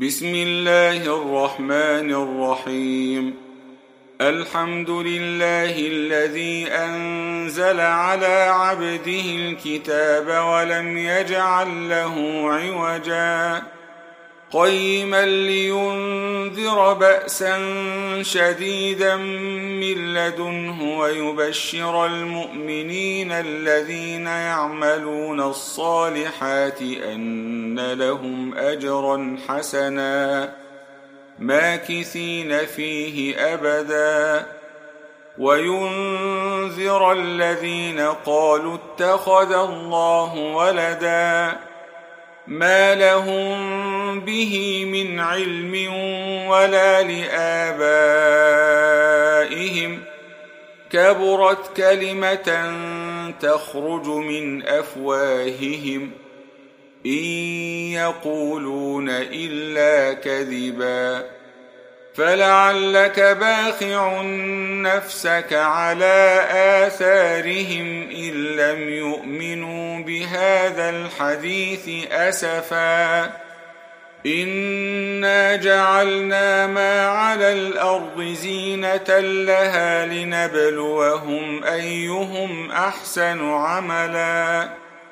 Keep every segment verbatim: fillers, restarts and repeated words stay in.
بسم الله الرحمن الرحيم. الحمد لله الذي أنزل على عبده الكتاب ولم يجعل له عوجا قيما لينذر بأسا شديدا من لدنه ويبشر المؤمنين الذين يعملون الصالحات أن لهم أجرا حسنا ماكثين فيه أبدا وينذر الذين قالوا اتخذ الله ولدا ما لهم به من علم ولا لآبائهم كبرت كلمة تخرج من أفواههم إن يقولون إلا كذبا فلعلك باخع نفسك على آثارهم إن لم يؤمنوا بهذا الحديث أسفا إنا جعلنا ما على الأرض زينة لها لنبلوهم أيهم أحسن عملا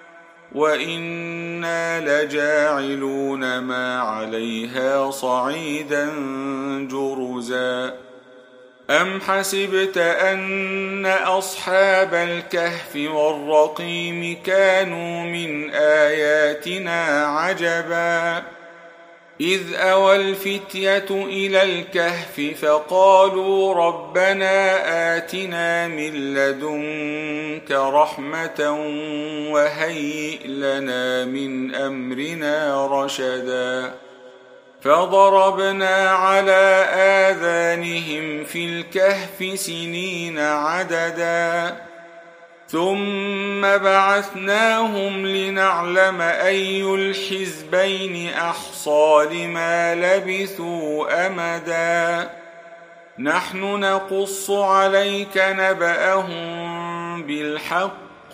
وإنا لجاعلون ما عليها صعيدا جرزا أم حسبت أن أصحاب الكهف والرقيم كانوا من آياتنا عجبا إذ أوى الفتية إلى الكهف فقالوا ربنا آتنا من لدنك رحمة وهيئ لنا من أمرنا رشدا فضربنا على آذانهم في الكهف سنين عددا ثم بعثناهم لنعلم أي الحزبين أحصى لما لبثوا أمدا نحن نقص عليك نبأهم بالحق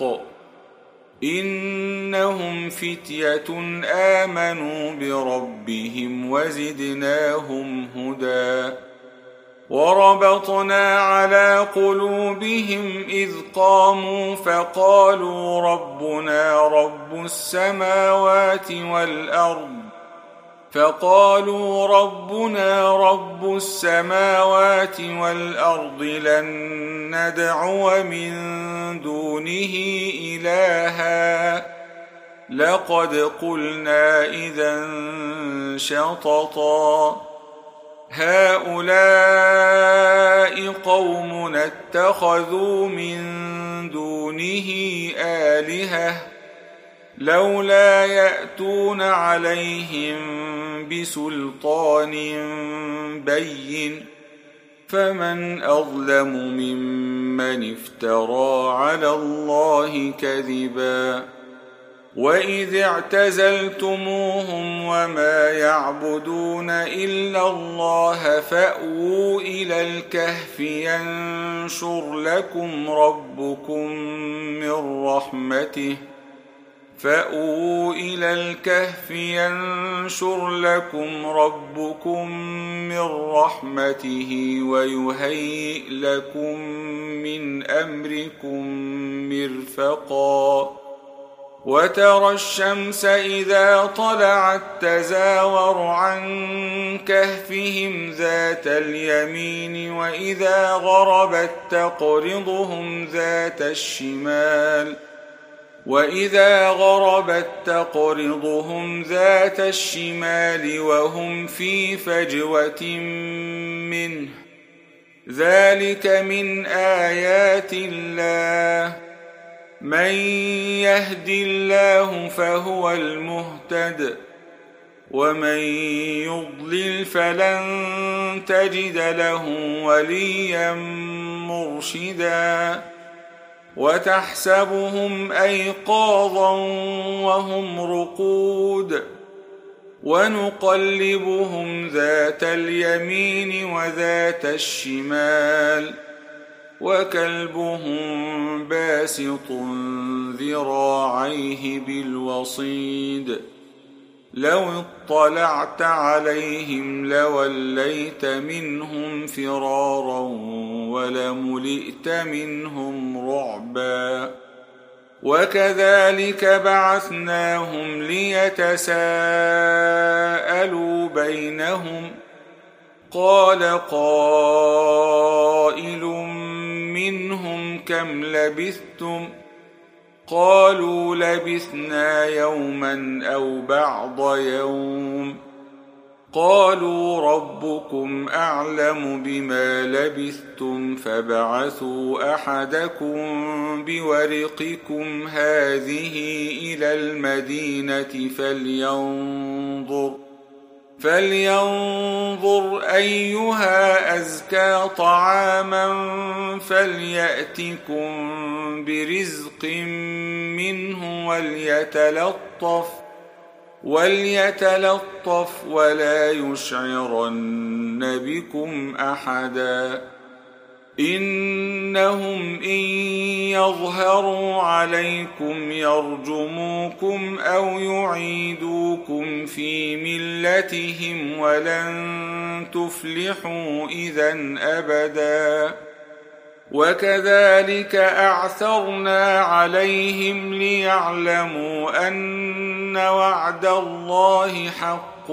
إنهم فتية آمنوا بربهم وزدناهم هدى وربطنا على قلوبهم إذ قاموا فقالوا ربنا رب السماوات والأرض فقالوا ربنا رب السماوات والأرض لن ندعو من دونه إلها لقد قلنا إذا شططا هؤلاء قومنا اتخذوا من دونه آلهة لولا يأتون عليهم بسلطان بين فمن أظلم ممن افترى على الله كذبا وإذ اعتزلتموهم وما يعبدون إلا الله فأووا إلى الكهف ينشر لكم ربكم من رحمته فأووا إلى الكهف ينشر لكم ربكم من رحمته ويهيئ لكم من أمركم مرفقا وترى الشمس إذا طلعت تزاور عن كهفهم ذات اليمين وإذا غربت تقرضهم ذات الشمال وإذا غربت تقرضهم ذات الشمال وهم في فجوة منه ذلك من آيات الله من يهد الله فهو المهتد ومن يضلل فلن تجد له وليا مرشدا وتحسبهم أيقاظا وهم رقود ونقلبهم ذات اليمين وذات الشمال وكلبهم باسط ذراعيه بالوصيد لو اطلعت عليهم لوليت منهم فرارا ولملئت منهم رعبا وكذلك بعثناهم ليتساءلوا بينهم قال قائل منهم كم لبثتم قالوا لبثنا يوما أو بعض يوم قالوا ربكم أعلم بما لبثتم فابعثوا أحدكم بورقكم هذه إلى المدينة فلينظر فلينظر أيها أزكى طعاما فليأتكم برزق منه وليتلطف وليتلطف ولا يشعرن بكم أحدا إنهم إن يظهروا عليكم يرجموكم أو يعيدوكم في ملتهم ولن تفلحوا إذن أبدا وكذلك أعثرنا عليهم ليعلموا أن وعد الله حق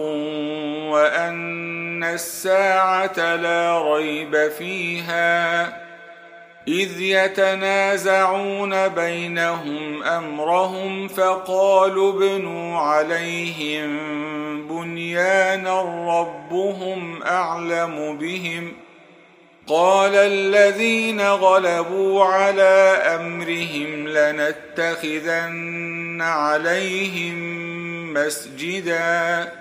وأن الساعة لا ريب فيها إذ يتنازعون بينهم أمرهم فقالوا ابنوا عليهم بنيانا ربهم أعلم بهم قال الذين غلبوا على أمرهم لنتخذن عليهم مسجدا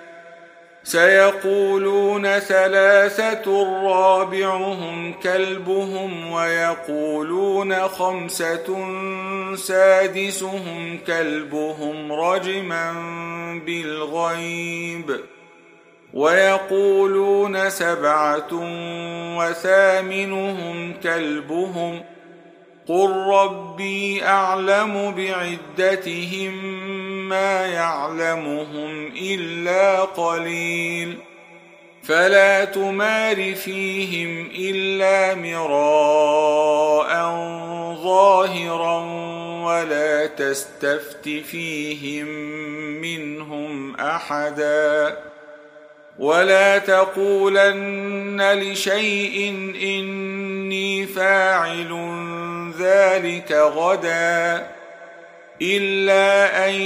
سيقولون ثلاثة رابعهم كلبهم ويقولون خمسة سادسهم كلبهم رجما بالغيب ويقولون سبعة وثامنهم كلبهم قل ربي أعلم بعدتهم ما يعلمهم إلا قليل فلا تمار فيهم إلا مراء ظاهرا ولا تستفت فيهم منهم أحدا ولا تقولن لشيء إني فاعل ذلك غدا إلا أن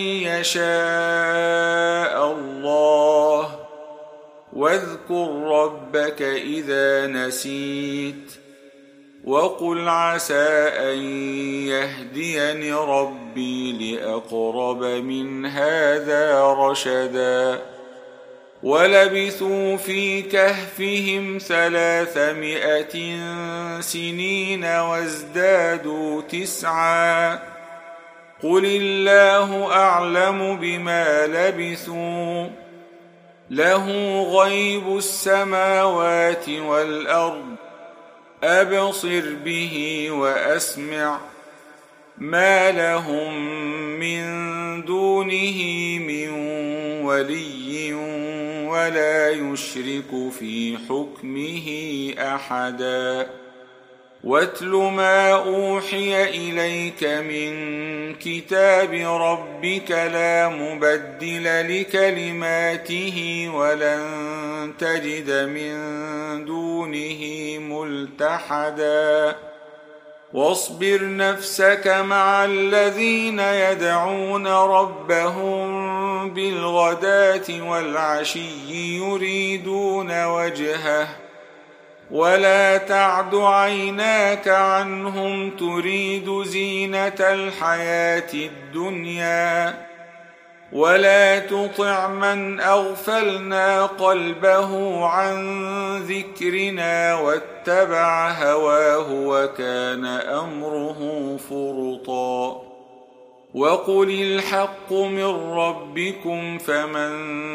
يشاء الله واذكر ربك إذا نسيت وقل عسى أن يهديني ربي لأقرب من هذا رشدا ولبثوا في كهفهم ثلاثمائة سنين وازدادوا تسعا قل الله أعلم بما لبثوا له غيب السماوات والأرض أبصر به وأسمع ما لهم من دونه من ولي ولا يشرك في حكمه أحدا واتل ما أوحي إليك من كتاب ربك لا مبدل لكلماته ولن تجد من دونه ملتحدا واصبر نفسك مع الذين يدعون ربهم بالغداة والعشي يريدون وجهه ولا تعد عيناك عنهم تريد زينة الحياة الدنيا ولا تطع من أغفلنا قلبه عن ذكرنا واتبع هواه وكان أمره فرطا وقل الحق من ربكم فمن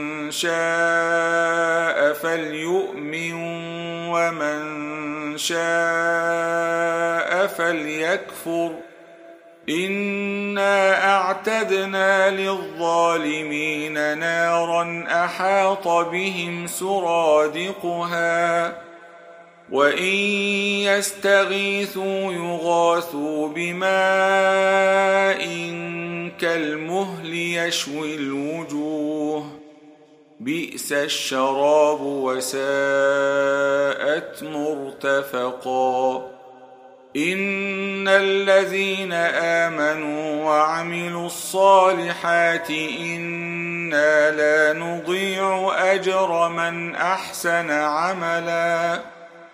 شاء فليؤمن ومن شاء فليكفر إنا إنا أعتدنا للظالمين نارا أحاط بهم سرادقها وإن يستغيثوا يغاثوا بماء كالمهل يشوي الوجوه بئس الشراب وساءت مرتفقا إن الذين آمنوا وعملوا الصالحات إنا لا نضيع أجر من أحسن عملا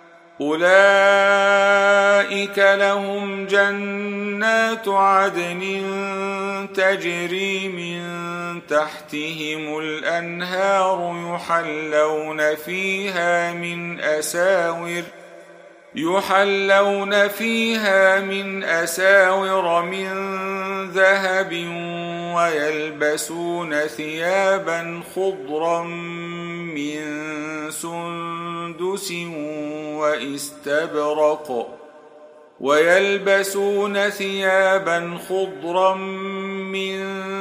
أولئك لهم جنات عدن تجري من تحتهم الأنهار يحلون فيها من أساور يحلون فيها من أساور من ذهب ويلبسون ثيابا خضرا من سندس واستبرق ويلبسون ثيابا خضرا من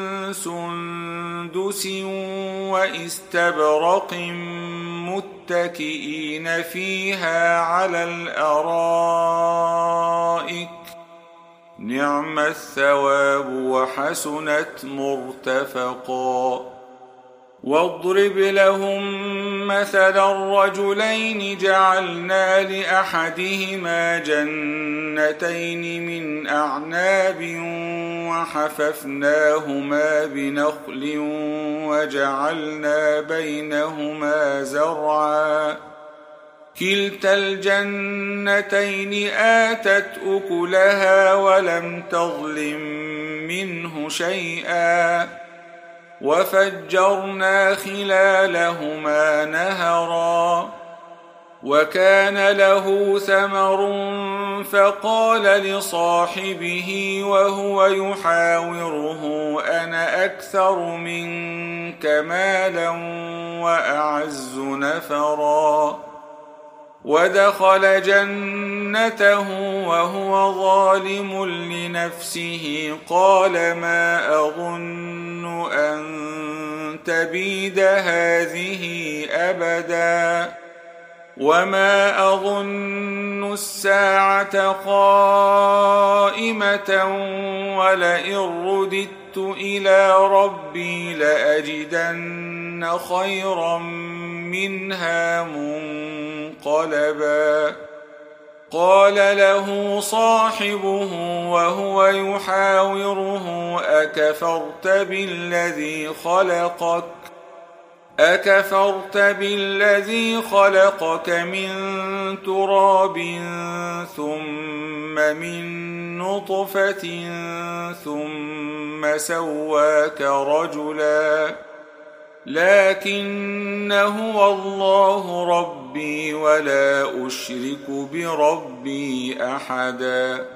سندس واستبرق متكئين فيها على الأرائك نعم الثواب وحسنت مرتفقا واضرب لهم مثل الرجلين جعلنا لأحدهما جنتين من أعناب وحففناهما بنخل وجعلنا بينهما زرعا كلتا الجنتين آتت أكلها ولم تظلم منه شيئا وفجرنا خلالهما نهرا وكان له ثمر فقال لصاحبه وهو يحاوره أنا أكثر منك مالا وأعز نفرا ودخل جنته وهو ظالم لنفسه قال ما أظن أن تبيد هذه أبدا وما أظن الساعة قائمة ولئن رددت إلى ربي لأجدن خيرا منها منقلبا قال له صاحبه وهو يحاوره أكفرت بالذي خلقك أكفرت بالذي خلقك من تراب ثم من نطفة ثم سواك رجلا لكن هو الله ربي ولا أشرك بربي أحدا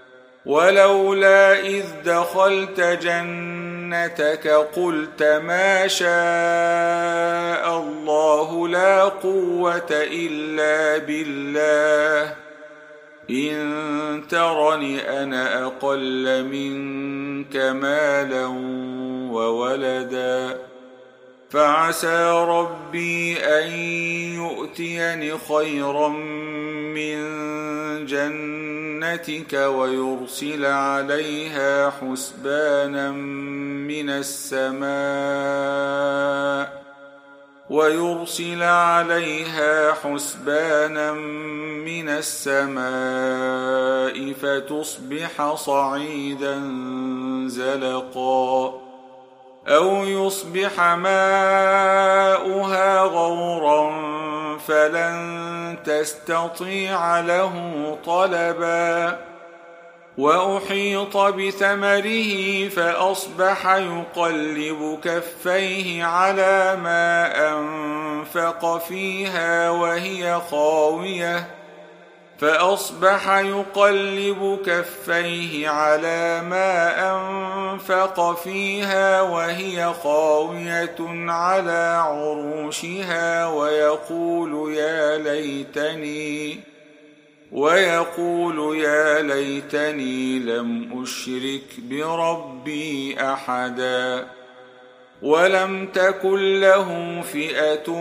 ولولا إذ دخلت جنتك قلت ما شاء الله لا قوة إلا بالله إن ترني أنا أقل منك مالا وولدا فعسى ربي أن يؤتيني خيرا من جنتك ويرسل عليها حسبانا من السماء ويرسل عليها حسبانا من السماء فتصبح صعيدا زلقا أو يصبح ماؤها غورا فلن تستطيع له طلبا وأحيط بثمره فأصبح يقلب كفيه على ما أنفق فيها وهي خاوية فأصبح يقلب كفيه على ما أنفق فيها وهي خاوية على عروشها ويقول يا ليتني ويقول يا ليتني لم أشرك بربي أحدا ولم تكن له فئة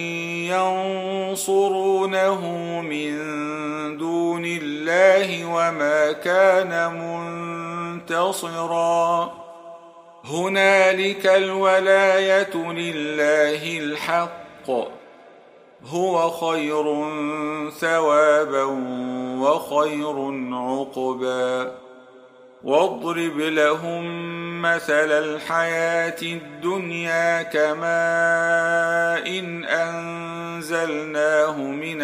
ينصرونه من دون الله وما كان منتصرا هنالك الولاية لله الحق هو خير ثوابا وخير عقبا واضرب لهم مثل الحياة الدنيا كماء إن أنزلناه من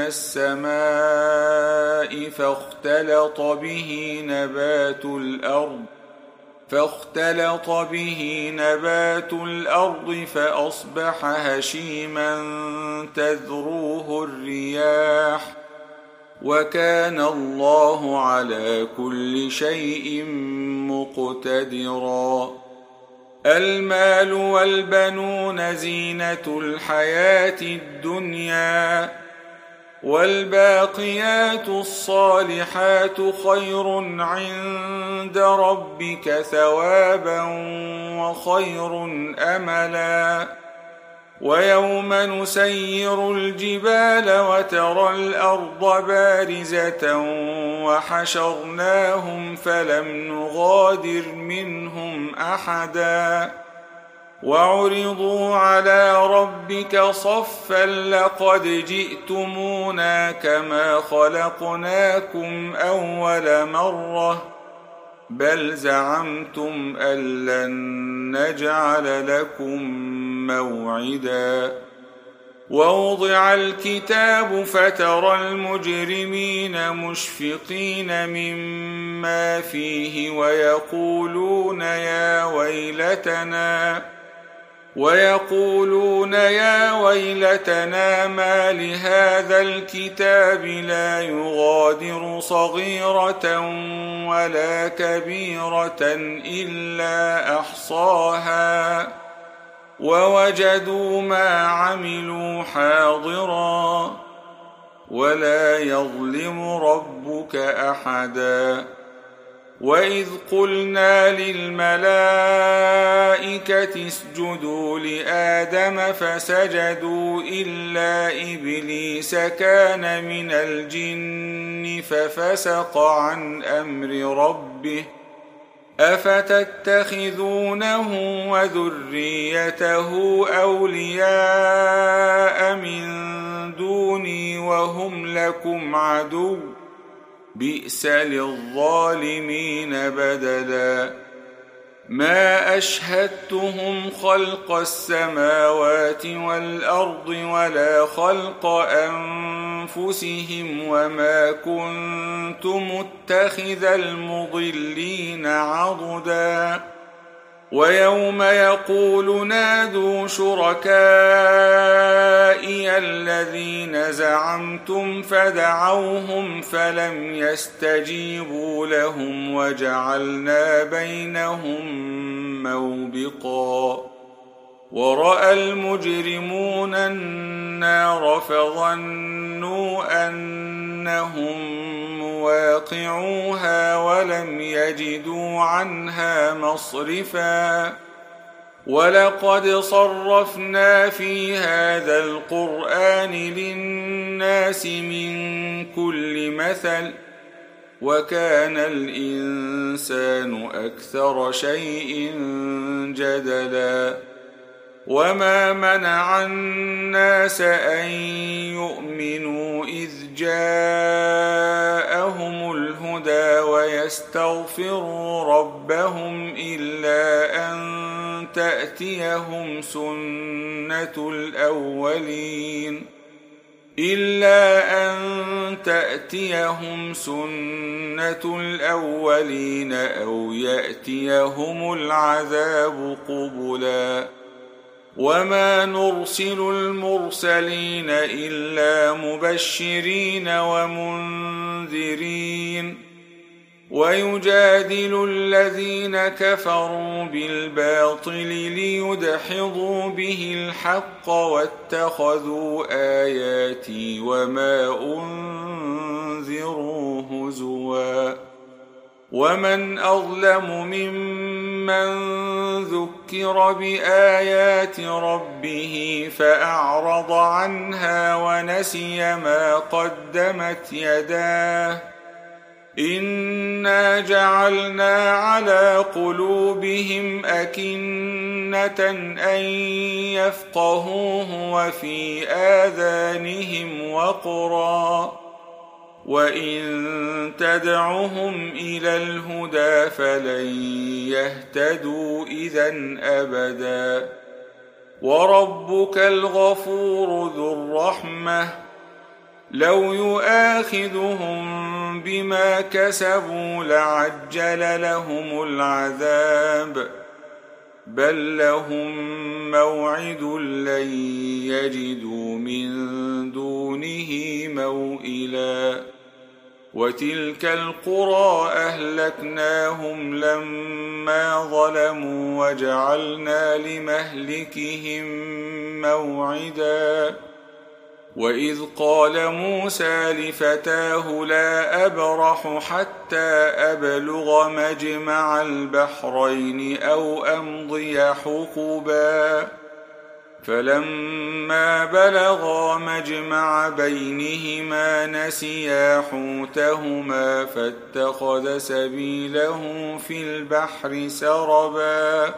السماء فاختلط به نبات الأرض فاختلط به نبات الأرض فأصبح هشيما تذروه الرياح وكان الله على كل شيء مقتدرا المال والبنون زينة الحياة الدنيا والباقيات الصالحات خير عند ربك ثوابا وخير أملا ويوم نسير الجبال وترى الأرض بارزة وحشرناهم فلم نغادر منهم أحدا وعرضوا على ربك صفا لقد جئتمونا كما خلقناكم أول مرة بل زعمتم أن لن نجعل لكم موعدا ووضع الكتاب فترى المجرمين مشفقين مما فيه ويقولون يا ويلتنا ويقولون يا ويلتنا ما لهذا الكتاب لا يغادر صغيرة ولا كبيرة إلا أحصاها ووجدوا ما عملوا حاضرا ولا يظلم ربك أحدا وإذ قلنا للملائكة اسجدوا لآدم فسجدوا إلا إبليس كان من الجن ففسق عن أمر ربه أفتتخذونه وذريته أولياء من دوني وهم لكم عدو بئس للظالمين بدلا ما أشهدتهم خلق السماوات والأرض ولا خلق أنفسهم وما كنت متخذ المضلين عضدا ويوم يقول نادوا شركائي الذين زعمتم فدعوهم فلم يستجيبوا لهم وجعلنا بينهم موبقا ورأى المجرمون النار فظنوا أنهم مواقعوها ولم يجدوا عنها مصرفا ولقد صرفنا في هذا القرآن للناس من كل مثل وكان الإنسان أكثر شيء جدلا وما منع الناس أن يؤمنوا إذ جاءهم الهدى ويستغفروا ربهم إلا أن تأتيهم سنة الأولين إلا أن تأتيهم سنة الأولين أو يأتيهم العذاب قبلا وما نرسل المرسلين إلا مبشرين ومنذرين ويجادل الذين كفروا بالباطل ليدحضوا به الحق واتخذوا آياتي وما أنذروا ومن أظلم ممن ذكر بآيات ربه فأعرض عنها ونسي ما قدمت يداه إنا جعلنا على قلوبهم أكنة أن يفقهوه وفي آذانهم وقرا وإن تدعهم إلى الهدى فلن يهتدوا إذن أبدا وربك الغفور ذو الرحمة لو يؤاخذهم بما كسبوا لعجل لهم العذاب بل لهم موعد لن يجدوا من دونه موئلا وتلك القرى أهلكناهم لما ظلموا وجعلنا لمهلكهم موعدا وإذ قال موسى لفتاه لا أبرح حتى أبلغ مجمع البحرين أو أمضي حقبا فلما بلغا مجمع بينهما نسيا حوتهما فاتخذ سبيله في البحر سربا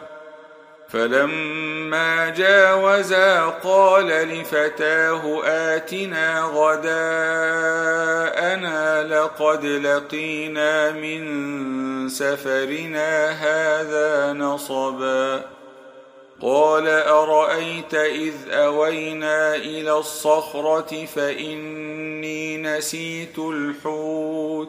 فلما جاوزا قال لفتاه آتنا غداءنا لقد لقينا من سفرنا هذا نصبا قال أرأيت إذ أوينا إلى الصخرة فإني نسيت الحوت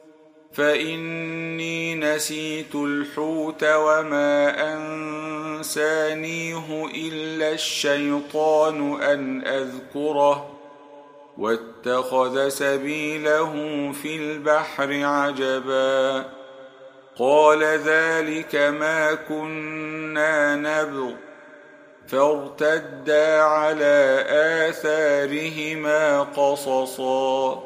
فإني نسيت الحوت وما أنسانيه إلا الشيطان أن أذكره واتخذ سبيله في البحر عجبا قال ذلك ما كنا نبغ فارتدا على آثارهما قصصا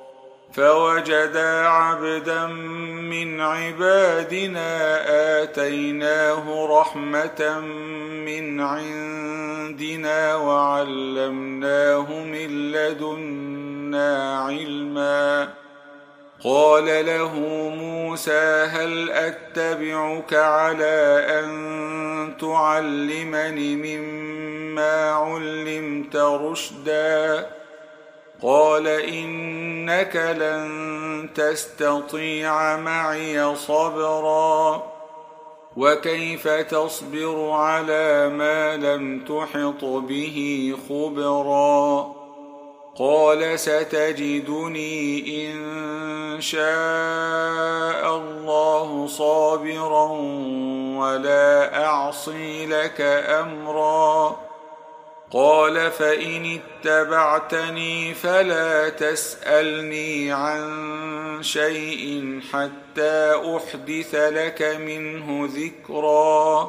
فوجدا عبدا من عبادنا آتيناه رحمة من عندنا وعلمناه من لدنا علما قال له موسى هل أتبعك على أن تعلمني مما علمت رشدا قال إنك لن تستطيع معي صبرا وكيف تصبر على ما لم تحط به خبرا قال ستجدني إن شاء الله صابرا ولا أعصي لك أمرا قال فإن اتبعتني فلا تسألني عن شيء حتى أحدث لك منه ذكرا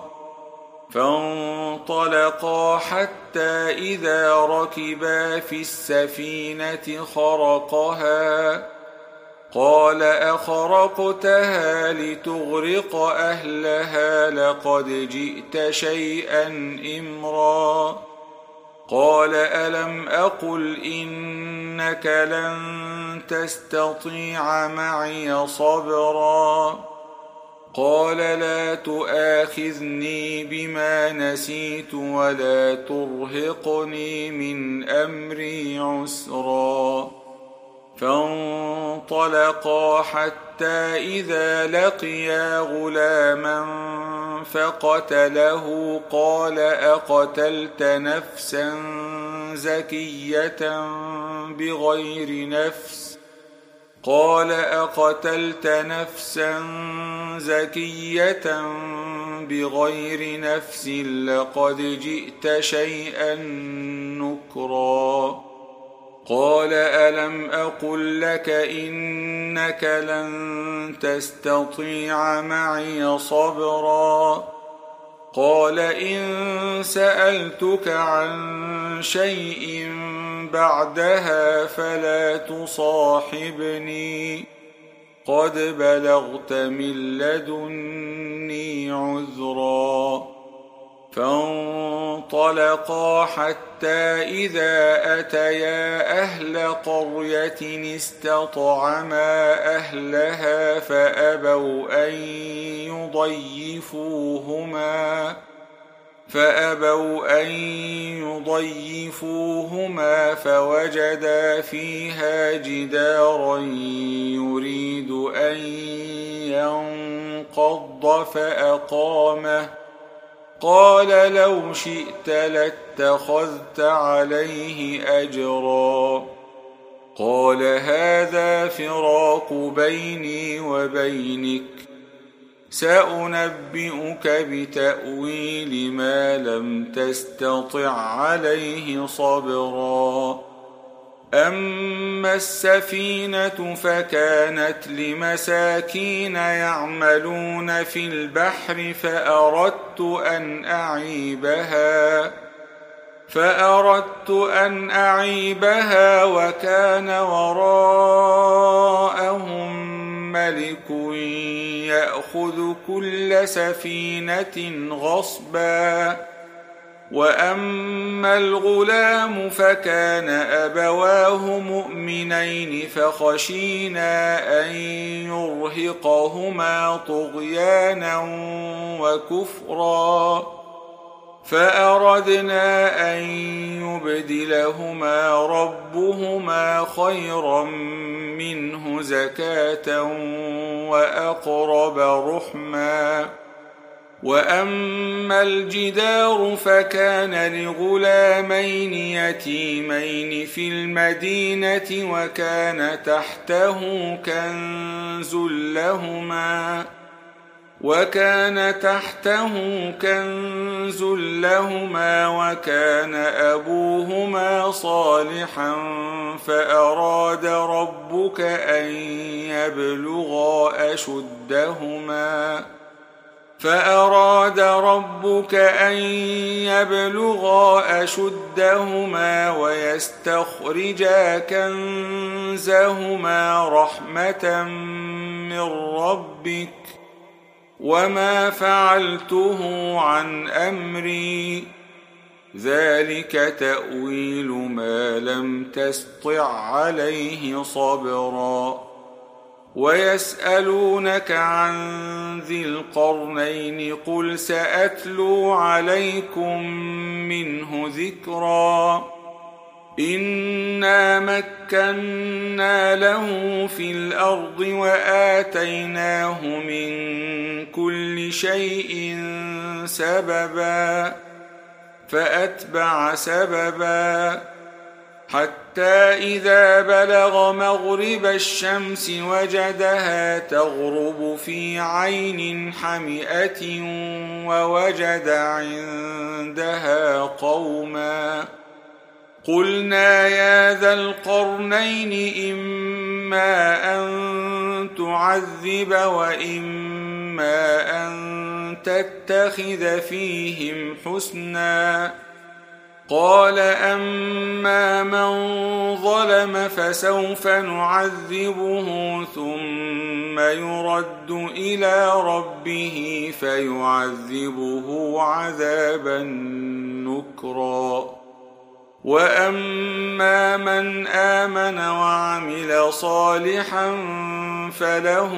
فانطلقا حتى إذا ركبا في السفينة خرقها قال أخرقتها لتغرق أهلها لقد جئت شيئا إمرا قال ألم أقل إنك لن تستطيع معي صبرا قال لا تؤاخذني بما نسيت ولا ترهقني من أمري عسرا فانطلقا حتى إذا لقيا غلاما فقتله قال أقتلت نفسا زكية بغير نفس قال أقتلت نفسا زكية بغير نفس لقد جئت شيئا نكرا قال ألم أقل لك إنك لن تستطيع معي صبرا قال إن سألتك عن شيء بعدها فلا تصاحبني قد بلغت من لدني عذرا. فانطلقا حتى إذا أتيا أهل قرية استطعما أهلها فأبوا أن يضيفوهما فأبوا أن يضيفوهما فوجدا فيها جدارا يريد أن ينقض فأقامه. قال لو شئت لاتخذت عليه أجرا. قال هذا فراق بيني وبينك، سأنبئك بتأويل ما لم تستطع عليه صبرا. أما السفينة فكانت لمساكين يعملون في البحر فأردت أن أعيبها فأردت أن أعيبها وكان وراءهم ملك يأخذ كل سفينة غصبا. وأما الغلام فكان أبواه مؤمنين فخشينا أن يرهقهما طغيانا وكفرا، فأردنا أن يبدلهما ربهما خيرا منه زكاة وأقرب رحما. وأما الجدار فكان لغلامين يتيمين في المدينة وكان تحته كنز لهما وكان تحته كنز لهما وكان أبوهما صالحا فأراد ربك أن يبلغا أشدهما فأراد ربك أن يبلغا أشدهما ويستخرجا كنزهما رحمة من ربك وما فعلته عن أمري ذلك تأويل ما لم تسطع عليه صبرا. ويسألونك عن ذي القرنين قل سأتلو عليكم منه ذكرا. إنا مكنا له في الأرض وآتيناه من كل شيء سببا فأتبع سببا حتى إذا بلغ مغرب الشمس وجدها تغرب في عين حمئة ووجد عندها قوما. قلنا يا ذا القرنين إما أن تعذب وإما أن تتخذ فيهم حسنا. قال أما من ظلم فسوف نعذبه ثم يرد إلى ربه فيعذبه عذابا نكرا. وأما من آمن وعمل صالحا فله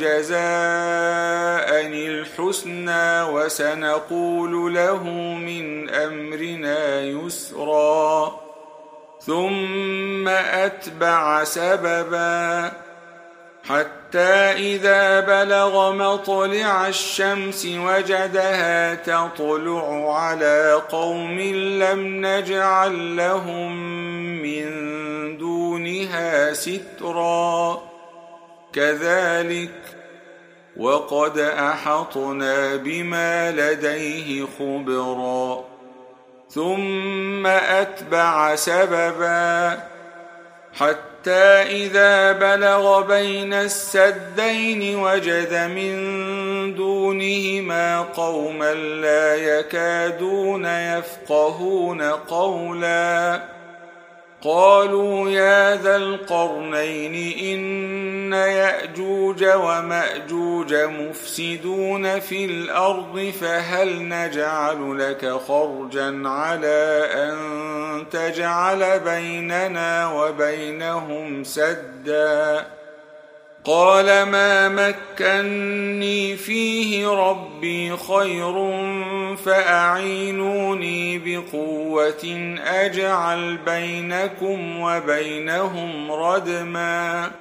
جزاء الحسنى وسنقول له من أمرنا يسرا. ثم أتبع سببا حتى إذا بلغ مطلع الشمس وجدها تطلع على قوم لم نجعل لهم من دونها سترا. كذلك وقد أحطنا بما لديه خبرا. ثم أتبع سببا حتى إذا بلغ بين السدين وجد من دونهما قوما لا يكادون يفقهون قولا. قالوا يا ذا القرنين إن يأجوج ومأجوج مفسدون في الأرض فهل نجعل لك خرجا على أن تجعل بيننا وبينهم سدا قال ما مكني فيه ربي خير فأعينوني بقوة أجعل بينكم وبينهم ردما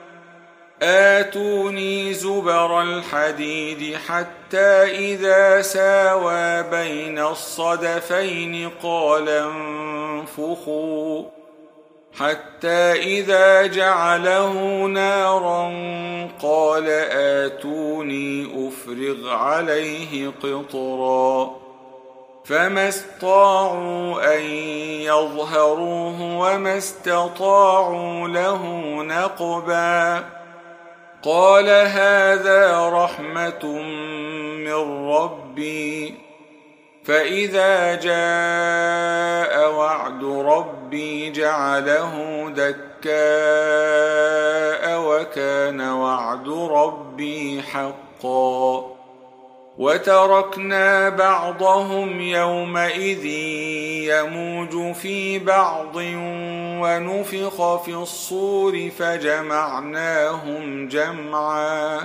آتوني زبر الحديد حتى إذا ساوى بين الصدفين قال انفخوا حتى إذا جعله نارا قال آتوني أفرغ عليه قطرا فما استطاعوا أن يظهروه وما استطاعوا له نقبا قال هذا رحمة من ربي فإذا جاء وعد ربي جعله دكاء وكان وعد ربي حقا وتركنا بعضهم يومئذ يموج في بعض ونفخ في الصور فجمعناهم جمعا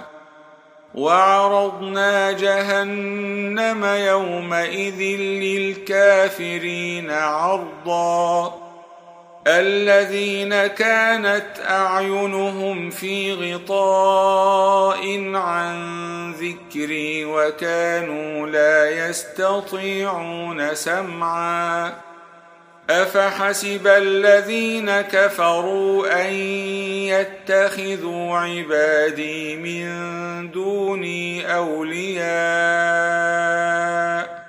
وعرضنا جهنم يومئذ للكافرين عرضا الذين كانت أعينهم في غطاء عن ذكري وكانوا لا يستطيعون سمعا أفحسب الذين كفروا أن يتخذوا عبادي من دوني أولياء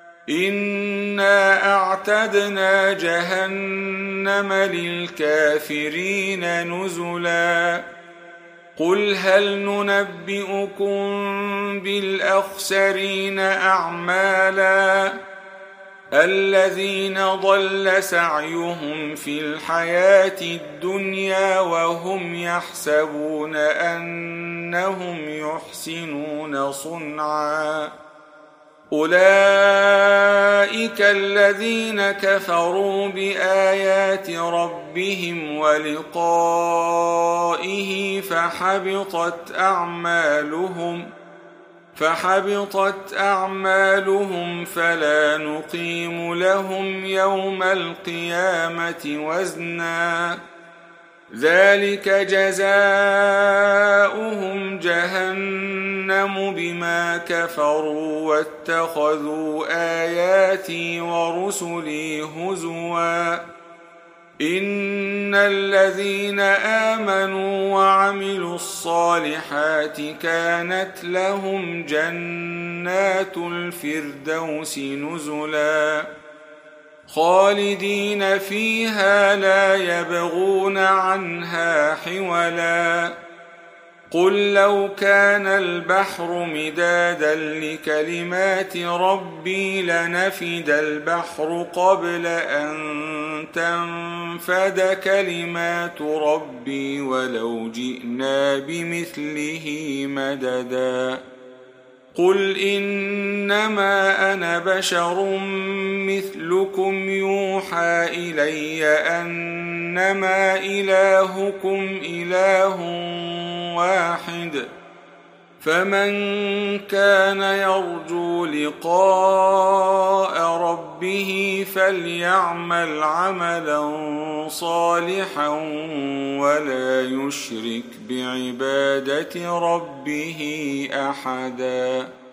إنا أعتدنا جهنم للكافرين نزلا قل هل ننبئكم بالأخسرين أعمالا الذين ضل سعيهم في الحياة الدنيا وهم يحسبون أنهم يحسنون صنعا أولئك الذين كفروا بآيات ربهم ولقائه فحبطت أعمالهم فحبطت أعمالهم فلا نقيم لهم يوم القيامة وزنا ذلك جزاؤهم جهنم بما كفروا واتخذوا آياتي ورسلي هزوا إن الذين آمنوا وعملوا الصالحات كانت لهم جنات الفردوس نزلا خالدين فيها لا يبغون عنها حولا قل لو كان البحر مدادا لكلمات ربي لنفد البحر قبل أن تنفد كلمات ربي ولو جئنا بمثله مددا قل إنما أنا بشر مثلكم يوحى إلي أنما إلهكم إله واحد فمن كان يرجو لقاء ربه فليعمل عملا صالحا ولا يشرك بعبادة ربه أحدا.